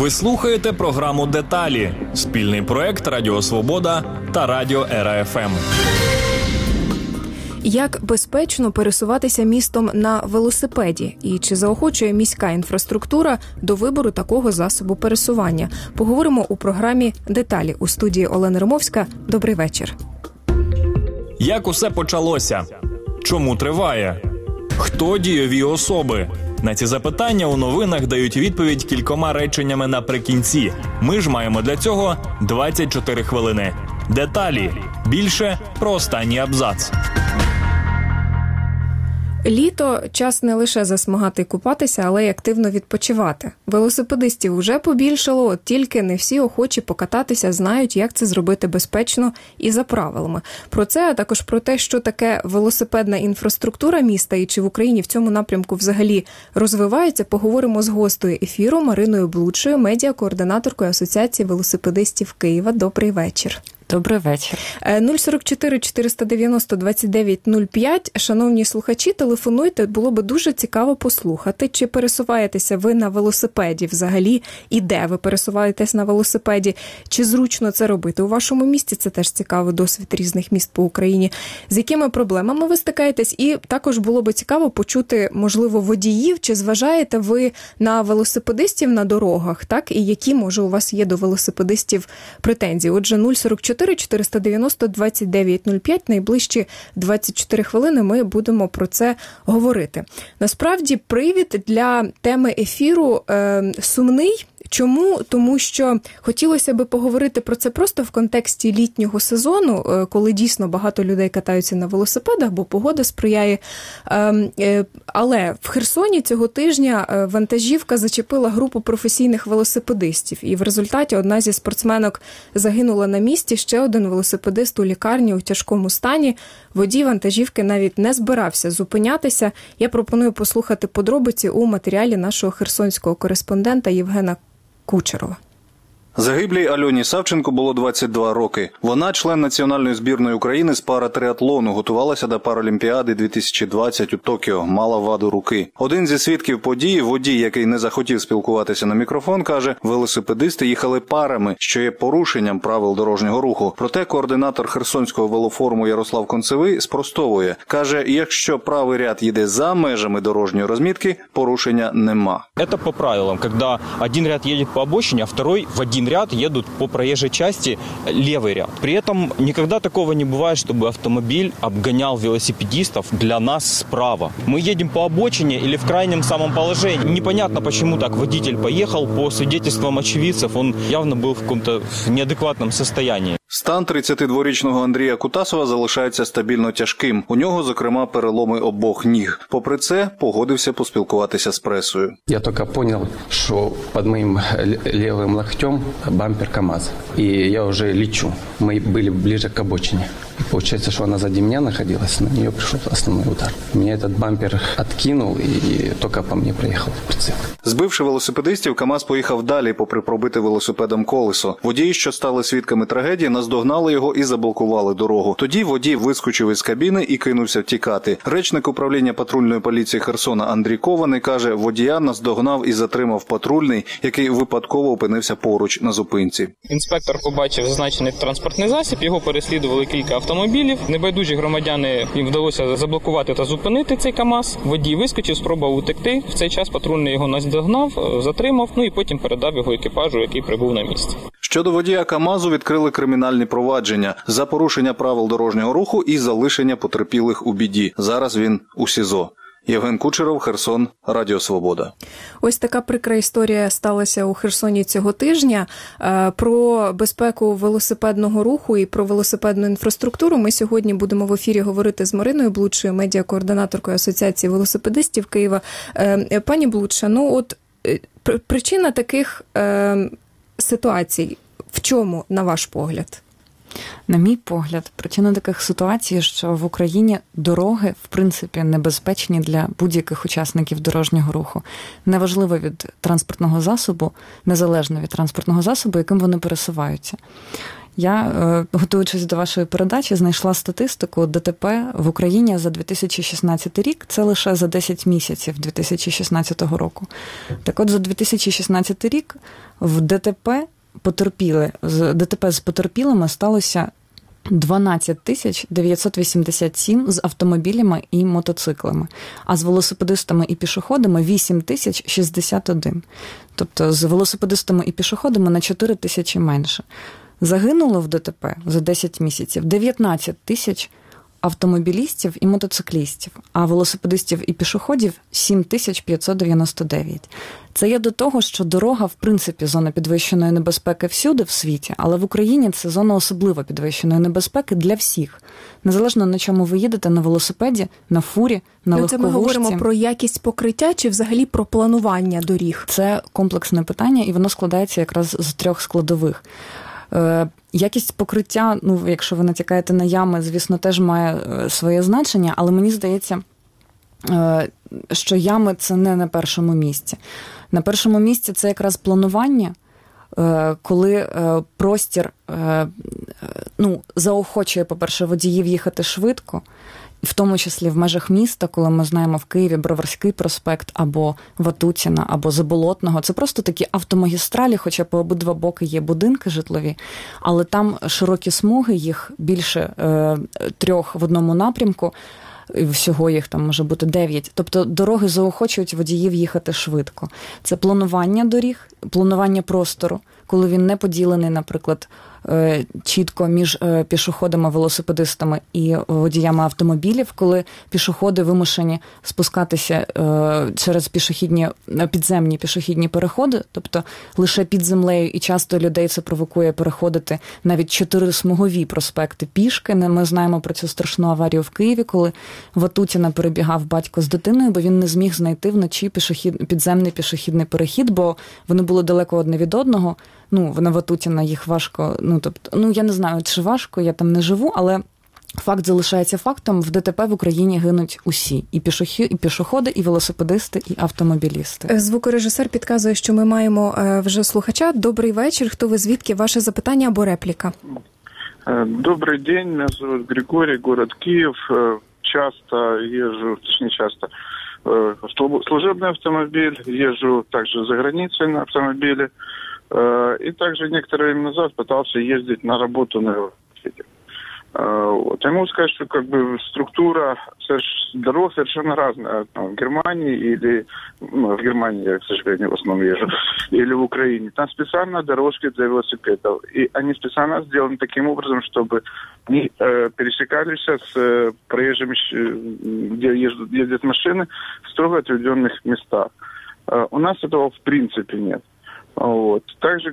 Ви слухаєте програму «Деталі» – спільний проект Радіо Свобода та Радіо Ера ФМ. Як безпечно пересуватися містом на велосипеді? І чи заохочує міська інфраструктура до вибору такого засобу пересування? Поговоримо у програмі «Деталі». У студії Олена Римовська. Добрий вечір. Як усе почалося? Чому триває? Хто дієві особи? На ці запитання у новинах дають відповідь кількома реченнями наприкінці. Ми ж маємо для цього 24 хвилини. Деталі. Більше про останній абзац. Літо – час не лише засмагати і купатися, але й активно відпочивати. Велосипедистів уже побільшало, от тільки не всі охочі покататися знають, як це зробити безпечно і за правилами. Про це, а також про те, що таке велосипедна інфраструктура міста і чи в Україні в цьому напрямку взагалі розвивається, поговоримо з гостею ефіру Мариною Блудшою, медіакоординаторкою Асоціації велосипедистів Києва. Добрий вечір. Добрий вечір. 044 490 2905. Шановні слухачі, телефонуйте. Було би дуже цікаво послухати, чи пересуваєтеся ви на велосипеді взагалі, і де ви пересуваєтесь на велосипеді, чи зручно це робити у вашому місті. Це теж цікавий досвід різних міст по Україні. З якими проблемами ви стикаєтесь? І також було би цікаво почути, можливо, водіїв, чи зважаєте ви на велосипедистів на дорогах, так? І які, може, у вас є до велосипедистів претензії? Отже, 044 490 2905. Найближчі 24 хвилини ми будемо про це говорити. Насправді, привід для теми ефіру сумний. Чому? Тому що хотілося би поговорити про це просто в контексті літнього сезону, коли дійсно багато людей катаються на велосипедах, бо погода сприяє. Але в Херсоні цього тижня вантажівка зачепила групу професійних велосипедистів. І в результаті одна зі спортсменок загинула на місці, ще один велосипедист у лікарні у тяжкому стані. Водій вантажівки навіть не збирався зупинятися. Я пропоную послухати подробиці у матеріалі нашого херсонського кореспондента Євгена Кучерова. Загиблій Альоні Савченко було 22 роки. Вона член національної збірної України з паратриатлону, готувалася до Паралімпіади 2020 у Токіо, мала ваду руки. Один зі свідків події, водій, який не захотів спілкуватися на мікрофон, каже, велосипедисти їхали парами, що є порушенням правил дорожнього руху. Проте координатор Херсонського велофоруму Ярослав Концевий спростовує. Каже, якщо правий ряд їде за межами дорожньої розмітки, порушення нема. Це по правилам, коли один ряд їде по обочині, а другий в один ряд едут по проезжей части левый ряд. При этом никогда такого не бывает, чтобы автомобиль обгонял велосипедистов для нас справа. Мы едем по обочине или в крайнем самом положении. Непонятно, почему так водитель поехал. По свидетельствам очевидцев, он явно был в каком-то неадекватном состоянии. Стан 32-річного Андрія Кутасова залишається стабільно тяжким. У нього, зокрема, переломи обох ніг. Попри це, погодився поспілкуватися з пресою. Я тільки зрозумів, що під моїм лівим локтем бампер КамАЗ. І я вже лечу. Ми були ближе к обочині. Получается, что она сзади меня находилась, на нее пришел основной удар. Меня этот бампер откинул и только по мне проехал прицеп. Збивши велосипедистів, КамАЗ поїхав далі, попри пробите велосипедом колесо. Водії, що стали свідками трагедії, наздогнали його і заблокували дорогу. Тоді водій вискочив із кабіни і кинувся втікати. Речник управління патрульної поліції Херсона Андрій Кований каже, водія наздогнав і затримав патрульний, який випадково опинився поруч на зупинці. Інспектор побачив зазначений транспортний засіб, його переслідували кілька автомобілів. Небайдужі громадяни, їм вдалося заблокувати та зупинити цей КамАЗ. Водій вискочив, спробував утекти. В цей час патрульний його наздогнав, затримав, і потім передав його екіпажу, який прибув на місце. Щодо водія КамАЗу відкрили кримінальні провадження за порушення правил дорожнього руху і залишення потерпілих у біді. Зараз він у СІЗО. Євген Кучеров, Херсон, Радіо Свобода. Ось така прикра історія сталася у Херсоні цього тижня. Про безпеку велосипедного руху і про велосипедну інфраструктуру ми сьогодні будемо в ефірі говорити з Мариною Блудшою, медіакоординаторкою Асоціації велосипедистів Києва. Пані Блудша, причина таких ситуацій в чому, на ваш погляд? На мій погляд, причина таких ситуацій, що в Україні дороги, в принципі, небезпечні для будь-яких учасників дорожнього руху. Неважливо від транспортного засобу, незалежно від транспортного засобу, яким вони пересуваються. Я, готуючись до вашої передачі, знайшла статистику ДТП в Україні за 2016 рік. Це лише за 10 місяців 2016 року. Так от, за 2016 рік в ДТП з потерпілими сталося 12 987 з автомобілями і мотоциклами, а з велосипедистами і пішоходами 8 061. Тобто з велосипедистами і пішоходами на 4 тисячі менше. Загинуло в ДТП за 10 місяців 19 тисяч автомобілістів і мотоциклістів, а велосипедистів і пішоходів 7599. Це є до того, що дорога, в принципі, зона підвищеної небезпеки всюди в світі, але в Україні це зона особливо підвищеної небезпеки для всіх. Незалежно на чому ви їдете, на велосипеді, на фурі, на легковушці. Це ми говоримо про якість покриття чи взагалі про планування доріг? Це комплексне питання, і воно складається якраз з 3 складових. Якість покриття, якщо ви натякаєте на ями, звісно, теж має своє значення, але мені здається, що ями – це не на першому місці. На першому місці це якраз планування, коли простір заохочує, по-перше, водіїв їхати швидко, в тому числі в межах міста, коли ми знаємо в Києві Броварський проспект, або Ватутіна, або Заболотного. Це просто такі автомагістралі, хоча по обидва боки є будинки житлові, але там широкі смуги, їх більше 3 в одному напрямку, всього їх там може бути 9. Тобто дороги заохочують водіїв їхати швидко. Це планування доріг, планування простору, коли він не поділений, наприклад, чітко між пішоходами, велосипедистами і водіями автомобілів, коли пішоходи вимушені спускатися через підземні пішохідні переходи, тобто лише під землею, і часто людей це провокує переходити навіть 4-смугові проспекти пішки. Ми знаємо про цю страшну аварію в Києві, коли Ватутіна перебігав батько з дитиною, бо він не зміг знайти вночі підземний пішохідний перехід, бо вони були далеко одне від одного. На Ватутіна їх важко, я не знаю, чи важко, я там не живу, але факт залишається фактом, в ДТП в Україні гинуть усі. І пішоходи, і велосипедисти, і автомобілісти. Звукорежисер підказує, що ми маємо вже слухача. Добрий вечір. Хто ви, звідки? Ваше запитання або репліка? Добрый день, меня зовут Григорий, город Киев. Часто езжу, служебный автомобиль, езжу также за границей на автомобиле. И также некоторое время назад пытался ездить на работу на велосипеде. Я могу сказать, что структура дорог совершенно разная. В Германии или... в Германии я, к сожалению, в основном езжу. Или в Украине. Там специально дорожки для велосипедов. И они специально сделаны таким образом, чтобы они пересекались с проезжими, где ездят машины, в строго отведенных местах. У нас этого в принципе нет. Также,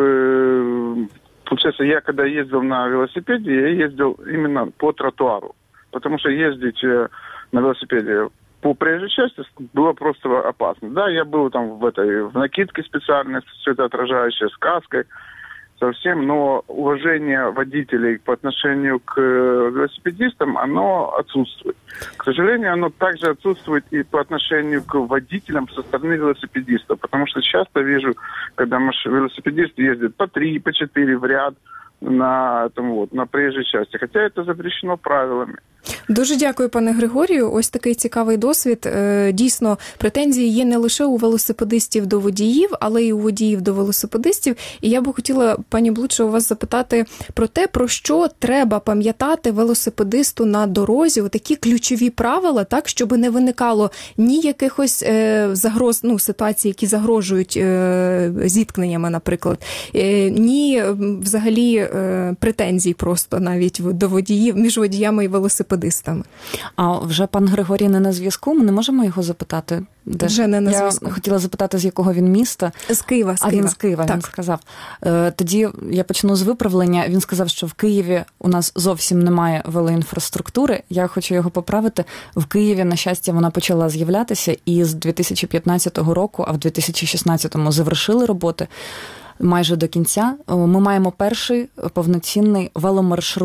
получается, я когда ездил на велосипеде, я ездил именно по тротуару. Потому что ездить на велосипеде по проезжей части было просто опасно. Да, я был там в накидке специальной, светоотражающей, с каской, совсем, но уважение водителей по отношению к велосипедистам, оно отсутствует. К сожалению, оно также отсутствует и по отношению к водителям со стороны велосипедистов, потому что часто вижу, когда велосипедисты ездят по 3, по 4 в ряд на проїжджій часті, хоча це запрещено правилами. Дуже дякую, пане Григорію. Ось такий цікавий досвід. Дійсно, претензії є не лише у велосипедистів до водіїв, але й у водіїв до велосипедистів. І я би хотіла, пані Блудше, у вас запитати про те, про що треба пам'ятати велосипедисту на дорозі, такі ключові правила, так, щоб не виникало ні якихось загроз, ситуацій, які загрожують зіткненнями, наприклад, ні взагалі претензій просто навіть до водіїв, між водіями і велосипедистами. А вже пан Григорій не на зв'язку, ми не можемо його запитати? Вже не на зв'язку. Я хотіла запитати, з якого він міста. З Києва. Він з Києва, так. Він сказав. Тоді я почну з виправлення. Він сказав, що в Києві у нас зовсім немає велоінфраструктури. Я хочу його поправити. В Києві, на щастя, вона почала з'являтися і з 2015 року, а в 2016-му завершили роботи. Майже до кінця. Ми маємо перший повноцінний веломаршрут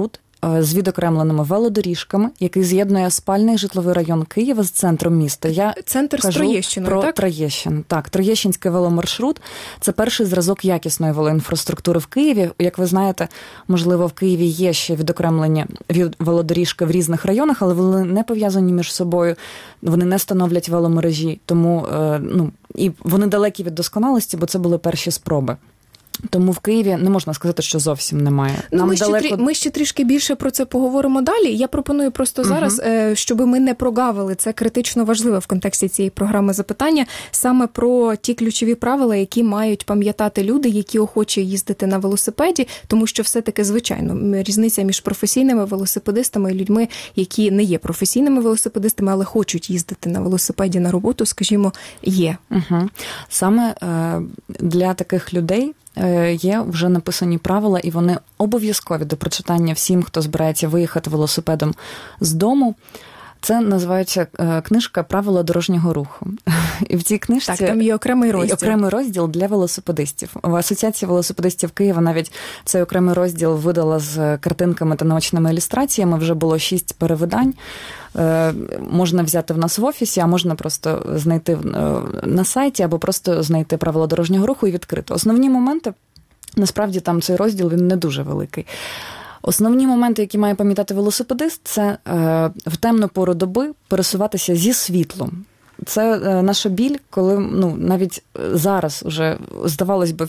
з відокремленими велодоріжками, який з'єднує спальний житловий район Києва з центром міста. Центр з Троєщиною, про так? Троєщин. Так, Троєщинський веломаршрут – це перший зразок якісної велоінфраструктури в Києві. Як ви знаєте, можливо, в Києві є ще відокремлені велодоріжки в різних районах, але вони не пов'язані між собою, вони не становлять веломережі, тому, і вони далекі від досконалості, бо це були перші спроби. Тому в Києві не можна сказати, що зовсім немає. Ми ще трішки більше про це поговоримо далі. Я пропоную просто зараз, щоб ми не прогавили, це критично важливе в контексті цієї програми запитання, саме про ті ключові правила, які мають пам'ятати люди, які охочі їздити на велосипеді, тому що все-таки, звичайно, різниця між професійними велосипедистами і людьми, які не є професійними велосипедистами, але хочуть їздити на велосипеді на роботу, скажімо, є. Саме для таких людей є вже написані правила, і вони обов'язкові до прочитання всім, хто збирається виїхати велосипедом з дому. Це називається книжка «Правила дорожнього руху». І в цій книжці... Так, там є окремий розділ. Окремий розділ для велосипедистів. Асоціація велосипедистів Києва навіть цей окремий розділ видала з картинками та наочними ілюстраціями. Вже було 6 перевидань. Можна взяти в нас в офісі, а можна просто знайти на сайті, або просто знайти правила дорожнього руху і відкрити. Основні моменти, насправді там цей розділ, він не дуже великий. Основні моменти, які має пам'ятати велосипедист, це в темну пору доби пересуватися зі світлом. Це наша біль, коли навіть зараз вже, здавалось би,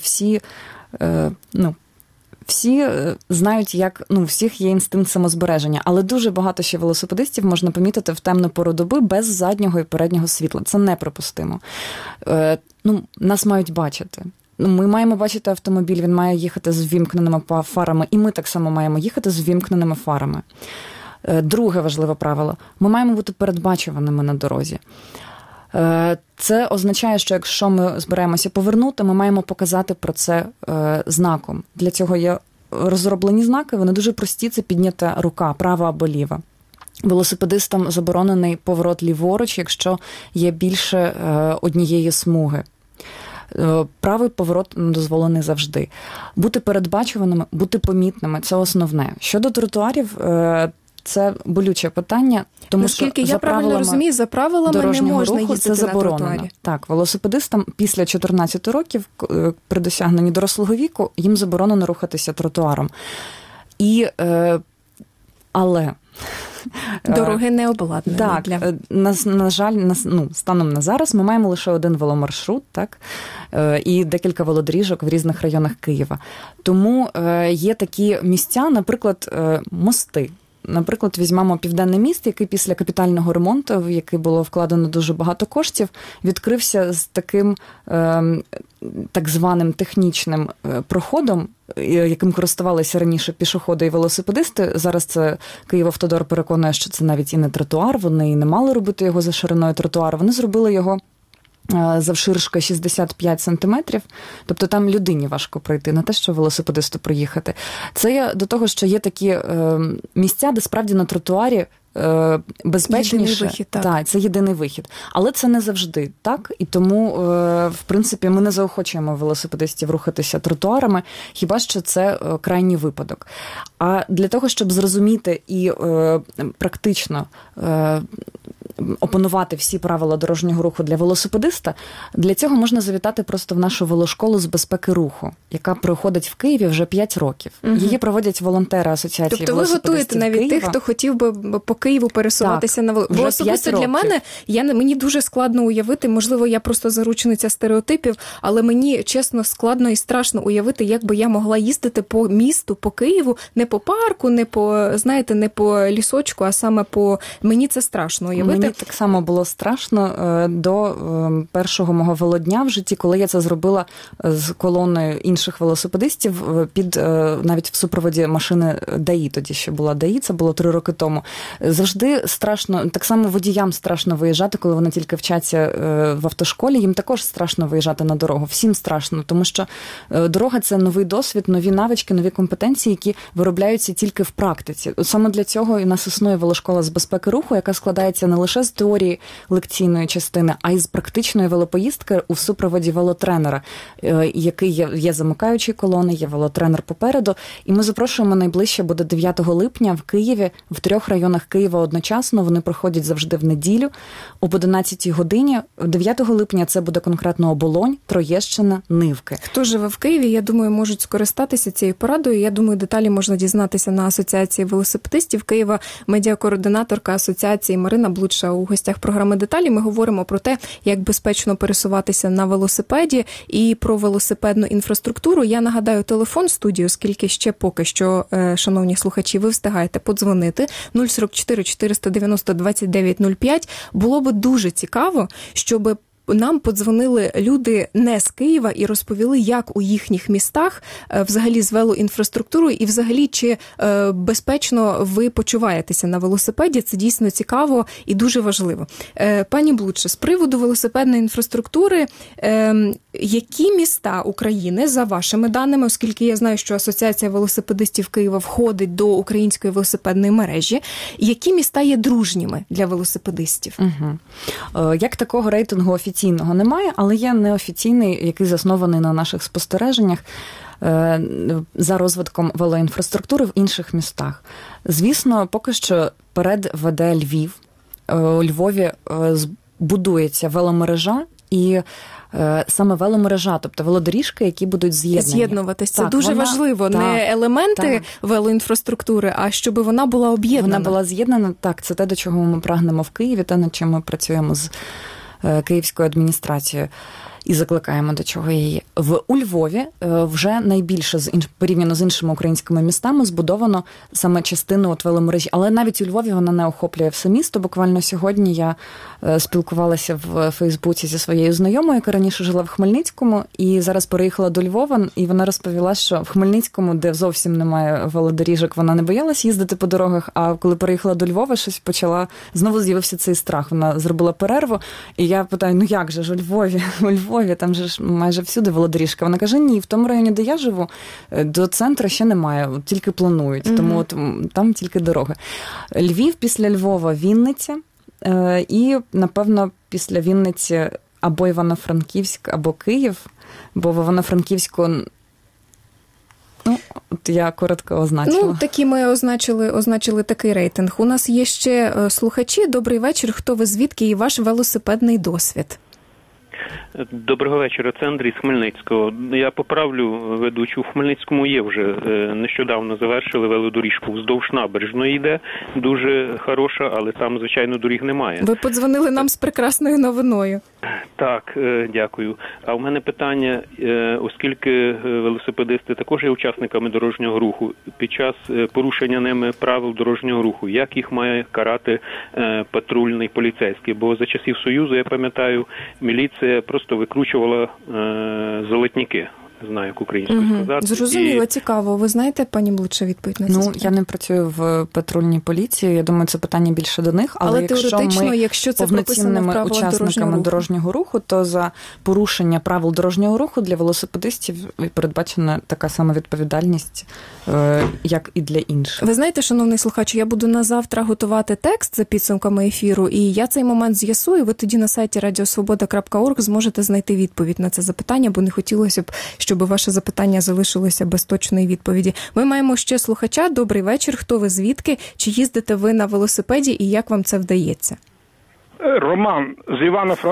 всі знають, як, у всіх є інстинкт самозбереження, але дуже багато ще велосипедистів можна помітити в темну пору доби без заднього і переднього світла. Це неприпустимо. Нас мають бачити. Ми маємо бачити автомобіль, він має їхати з ввімкненими фарами, і ми так само маємо їхати з ввімкненими фарами. Друге важливе правило – ми маємо бути передбачуваними на дорозі. Це означає, що якщо ми збираємося повернути, ми маємо показати про це знаком. Для цього є розроблені знаки, вони дуже прості, це піднята рука, права або ліва. Велосипедистам заборонений поворот ліворуч, якщо є більше однієї смуги. Правий поворот дозволений завжди. Бути передбачуваними, бути помітними – це основне. Щодо тротуарів, це болюче питання, тому наскільки що я правильно розумію, за правилами не можна їздити на тротуарі. Так, велосипедистам після 14 років, при досягненні дорослого віку, їм заборонено рухатися тротуаром. Але дороги не обладнані. Так, на жаль, станом на зараз ми маємо лише один веломаршрут, так, і декілька велодоріжок в різних районах Києва. Тому є такі місця, наприклад, мости. Наприклад, візьмемо Південний міст, який після капітального ремонту, в який було вкладено дуже багато коштів, відкрився з таким так званим технічним проходом, яким користувалися раніше пішоходи і велосипедисти. Зараз це Київавтодор переконує, що це навіть і не тротуар, вони і не мали робити його за шириною тротуару. Вони зробили його завширшки 65 сантиметрів, тобто там людині важко пройти, не те, що велосипедисту проїхати. Це є до того, що є такі місця, де справді на тротуарі безпечніше. Єдиний вихід, так. Так, це єдиний вихід. Але це не завжди так, і тому, в принципі, ми не заохочуємо велосипедистів рухатися тротуарами, хіба що це крайній випадок. А для того, щоб зрозуміти і практично опанувати всі правила дорожнього руху для велосипедиста, для цього можна завітати просто в нашу велошколу з безпеки руху, яка проходить в Києві вже 5 років. Її проводять волонтери Асоціації велосипедистів Києва. Тобто ви готуєте навіть тих, хто хотів би по Києву пересуватися на велосипеді? Бо особисто для мене, мені дуже складно уявити, можливо, я просто заручниця стереотипів, але мені, чесно, складно і страшно уявити, як би я могла їздити по місту, по Києву, не по парку, не по, знаєте, не по лісочку, а саме по... Мені це страшно уявити. Мені так само було страшно до першого мого велодня в житті, коли я це зробила з колоною інших велосипедистів навіть в супроводі машини ДАІ, тоді ще була ДАІ, це було 3 роки тому. Завжди страшно, так само водіям страшно виїжджати, коли вони тільки вчаться в автошколі, їм також страшно виїжджати на дорогу, всім страшно, тому що дорога – це новий досвід, нові навички, нові компетенції, які виробляються тільки в практиці. Саме для цього і у нас існує велошкола з безпеки руху, яка складається не лише з теорії лекційної частини, а й з практичної велопоїздки у супроводі велотренера, який є замикаючі колони, є велотренер попереду. І ми запрошуємо, найближче буде 9 липня в Києві, в 3 районах Києва одночасно. Вони проходять завжди в неділю об 11 годині. 9 липня це буде конкретно Оболонь, Троєщина, Нивки. Хто живе в Києві, я думаю, можуть скористатися цією порадою. Я думаю, деталі можна дізнатися на Асоціації велосипедистів Києва. Медіакоординаторка асоціації Марина Блудша у гостях програми «Деталі». Ми говоримо про те, як безпечно пересуватися на велосипеді і про велосипедну інфраструктуру. Я нагадаю телефон студії, оскільки ще поки що, шановні слухачі, ви встигаєте подзвонити 044 490 2905. Було би дуже цікаво, щоб нам подзвонили люди не з Києва і розповіли, як у їхніх містах взагалі з велоінфраструктурою і взагалі чи безпечно ви почуваєтеся на велосипеді. Це дійсно цікаво і дуже важливо. Пані Блудше, з приводу велосипедної інфраструктури, які міста України, за вашими даними, оскільки я знаю, що Асоціація велосипедистів Києва входить до української велосипедної мережі, які міста є дружніми для велосипедистів? Як такого рейтингу офіційного немає, але є неофіційний, який заснований на наших спостереженнях за розвитком велоінфраструктури в інших містах. Звісно, поки що вперед веде Львів. У Львові будується веломережа і саме веломережа, тобто велодоріжки, які будуть з'єднуватися. Це дуже важливо. Не елементи велоінфраструктури, а щоб вона була об'єднана. Вона була з'єднана, так. Це те, до чого ми прагнемо в Києві, те, над чим ми працюємо з київською адміністрацією і закликаємо до чого її. У Львові вже найбільше, порівняно з іншими українськими містами, збудовано саме частину веломережі. Але навіть у Львові вона не охоплює все місто. Буквально сьогодні я спілкувалася в Фейсбуці зі своєю знайомою, яка раніше жила в Хмельницькому, і зараз переїхала до Львова, і вона розповіла, що в Хмельницькому, де зовсім немає велодоріжок, вона не боялась їздити по дорогах, а коли переїхала до Львова, щось знову з'явився цей страх. Вона зробила перерву, і я питаю, як же ж у Львові, там же ж майже всюди велодоріжка. Вона каже, ні, в тому районі, де я живу, до центру ще немає, тільки планують, тому там тільки дороги. Львів, після Львова Вінниця, і, напевно, після Вінниці або Івано-Франківськ, або Київ, бо в Івано-Франківську, от я коротко означила. Такі ми означили такий рейтинг. У нас є ще слухачі. Добрий вечір. Хто ви, звідки і ваш велосипедний досвід? Доброго вечора, це Андрій з Хмельницького. Я поправлю ведучу. У Хмельницькому є вже, нещодавно завершили велодоріжку вздовж набережної йде, дуже хороша, але там, звичайно, доріг немає. Ви подзвонили нам з прекрасною новиною. Так, дякую. А в мене питання, оскільки велосипедисти також є учасниками дорожнього руху, під час порушення ними правил дорожнього руху, як їх має карати патрульний поліцейський? Бо за часів Союзу, я пам'ятаю, міліція просто викручувала золотники. Знаю, як українською сказати. Зрозуміло, цікаво. Ви знаєте, пані Блудше, відповідь на це питання? Я не працюю в патрульній поліції. Я думаю, це питання більше до них. Але якщо це повноцінними учасниками дорожнього руху, то за порушення правил дорожнього руху для велосипедистів передбачена така сама відповідальність, як і для інших. Ви знаєте, шановний слухач, я буду на завтра готувати текст за підсумками ефіру, і я цей момент з'ясую. Ви тоді на сайті radiosvoboda.org зможете знайти відповідь на це запитання, бо не хотілося б, щоб ваше запитання залишилося без точної відповіді. Ми маємо ще слухача. Добрий вечір. Хто ви, звідки? Чи їздите ви на велосипеді і як вам це вдається? Роман з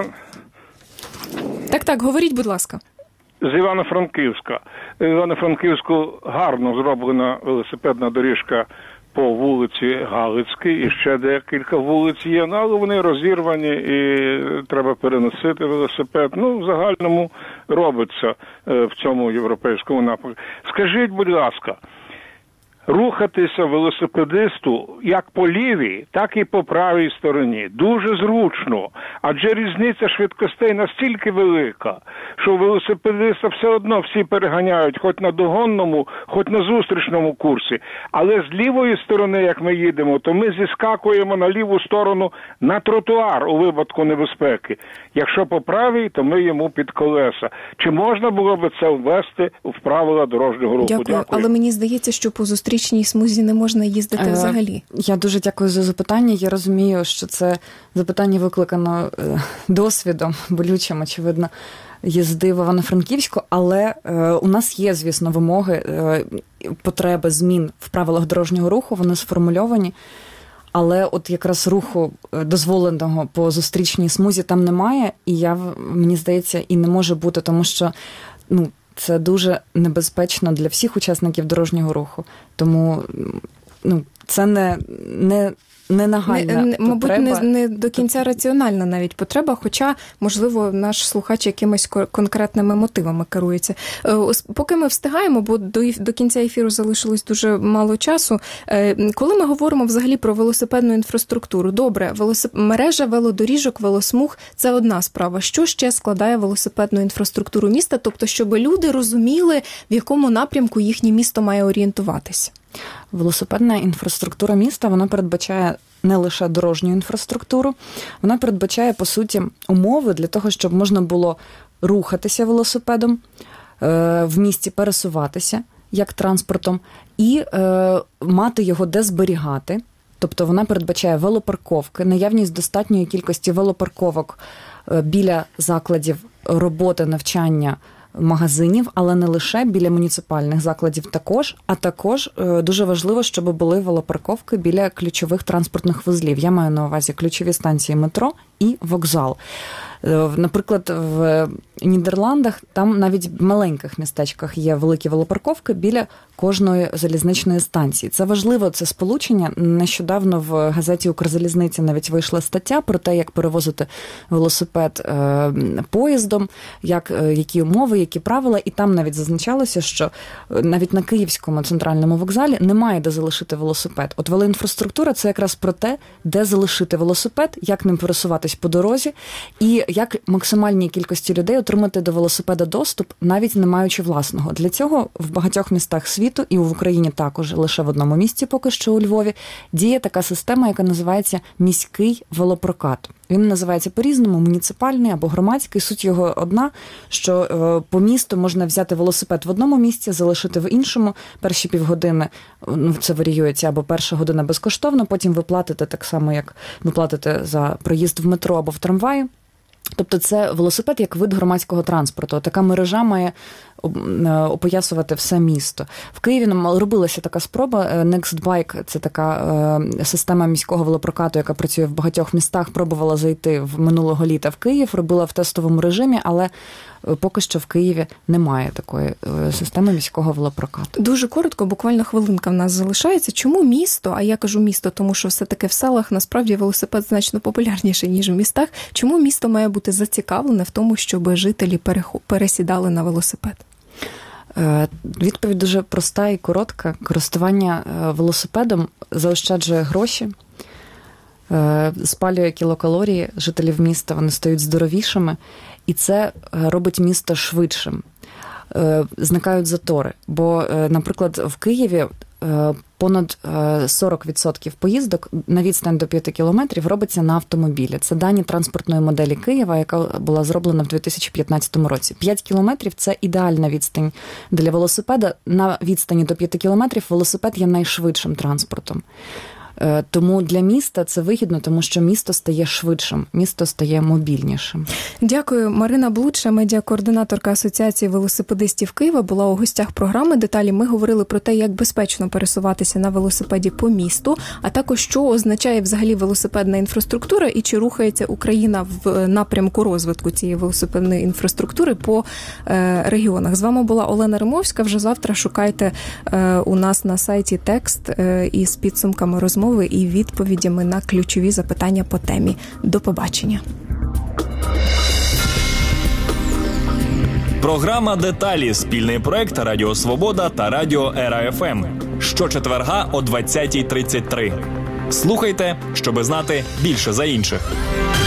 Так, говоріть, будь ласка. З Івано-Франківська. В Івано-Франківську гарно зроблена велосипедна доріжка по вулиці Галицькій, і ще декілька вулиць є, але вони розірвані і треба переносити велосипед. В загальному робиться в цьому європейському напрямку. Скажіть, будь ласка, рухатися велосипедисту як по лівій, так і по правій стороні. Дуже зручно, адже різниця швидкостей настільки велика. що велосипедиста все одно всі переганяють, хоч на догонному, хоч на зустрічному курсі. Але з лівої сторони, як ми їдемо, то ми зіскакуємо на ліву сторону на тротуар у випадку небезпеки. Якщо по правій, то ми йому під колеса. Чи можна було б це ввести в правила дорожнього руху? Дякую. Але мені здається, що по зустрічній смузі не можна їздити взагалі. Я дуже дякую за запитання. Я розумію, що це запитання викликано досвідом, болючим, очевидно, їзди в Івано-Франківську, але у нас є, звісно, вимоги, потреби змін в правилах дорожнього руху, вони сформульовані, але от якраз руху дозволеного по зустрічній смузі там немає, і мені здається, і не може бути, тому що, це дуже небезпечно для всіх учасників дорожнього руху. Тому, це не нагальна потреба. Мабуть, не до кінця раціональна навіть потреба, хоча, можливо, наш слухач якимись конкретними мотивами керується. Поки ми встигаємо, бо до кінця ефіру залишилось дуже мало часу, коли ми говоримо взагалі про велосипедну інфраструктуру, добре, мережа велодоріжок, велосмуг – це одна справа. Що ще складає велосипедну інфраструктуру міста? Тобто, щоб люди розуміли, в якому напрямку їхнє місто має орієнтуватися. Велосипедна інфраструктура міста, вона передбачає не лише дорожню інфраструктуру, вона передбачає, по суті, умови для того, щоб можна було рухатися велосипедом, в місті пересуватися як транспортом і мати його де зберігати. Тобто вона передбачає велопарковки, наявність достатньої кількості велопарковок біля закладів роботи, навчання, магазинів, але не лише, біля муніципальних закладів також, а також дуже важливо, щоб були велопарковки біля ключових транспортних вузлів. Я маю на увазі ключові станції метро і вокзал. Наприклад, в Нідерландах там навіть в маленьких містечках є великі велопарковки біля кожної залізничної станції. Це важливо, це сполучення. Нещодавно в газеті «Укрзалізниця» навіть вийшла стаття про те, як перевозити велосипед поїздом, які умови, які правила. І там навіть зазначалося, що навіть на Київському центральному вокзалі немає де залишити велосипед. От велоінфраструктура – це якраз про те, де залишити велосипед, як ним пересуватись по дорозі, і як максимальній кількості людей отримати до велосипеда доступ, навіть не маючи власного. Для цього в багатьох містах світу, і в Україні також, лише в одному місті, поки що у Львові, діє така система, яка називається міський велопрокат. Він називається по-різному, муніципальний або громадський. Суть його одна, що по місту можна взяти велосипед в одному місці, залишити в іншому. Перші півгодини, це варіюється, або перша година безкоштовно, потім ви платите так само, як ви платите за проїзд в метро або в трамваї. Тобто це велосипед як вид громадського транспорту. Така мережа має опоясувати все місто. В Києві нам робилася така спроба. Nextbike – це така система міського велопрокату, яка працює в багатьох містах, пробувала зайти в минулого літа в Київ, робила в тестовому режимі, але поки що в Києві немає такої системи міського велопрокату. Дуже коротко, буквально хвилинка в нас залишається. Чому місто, а я кажу місто, тому що все-таки в селах насправді велосипед значно популярніший, ніж в містах, чому місто має бути зацікавлене в тому, щоб жителі пересідали на велосипед? Відповідь дуже проста і коротка. Користування велосипедом заощаджує гроші, спалює кілокалорії жителів міста, вони стають здоровішими, і це робить місто швидшим. Зникають затори. Бо, наприклад, в Києві понад 40% поїздок на відстань до 5 кілометрів робиться на автомобілі. Це дані транспортної моделі Києва, яка була зроблена в 2015 році. 5 кілометрів – це ідеальна відстань для велосипеда. На відстані до 5 кілометрів велосипед є найшвидшим транспортом. Тому для міста це вигідно, тому що місто стає швидшим, місто стає мобільнішим. Дякую. Марина Блудша, медіакоординаторка Асоціації велосипедистів Києва, була у гостях програми. Деталі ми говорили про те, як безпечно пересуватися на велосипеді по місту, а також що означає взагалі велосипедна інфраструктура і чи рухається Україна в напрямку розвитку цієї велосипедної інфраструктури по регіонах. З вами була Олена Римовська. Вже завтра шукайте у нас на сайті текст із підсумками розмови і відповідями на ключові запитання по темі. До побачення. Програма «Деталі» – спільний проект Радіо Свобода та Радіо Ера-ФМ. Щочетверга о 20:33. Слухайте, щоби знати більше за інших.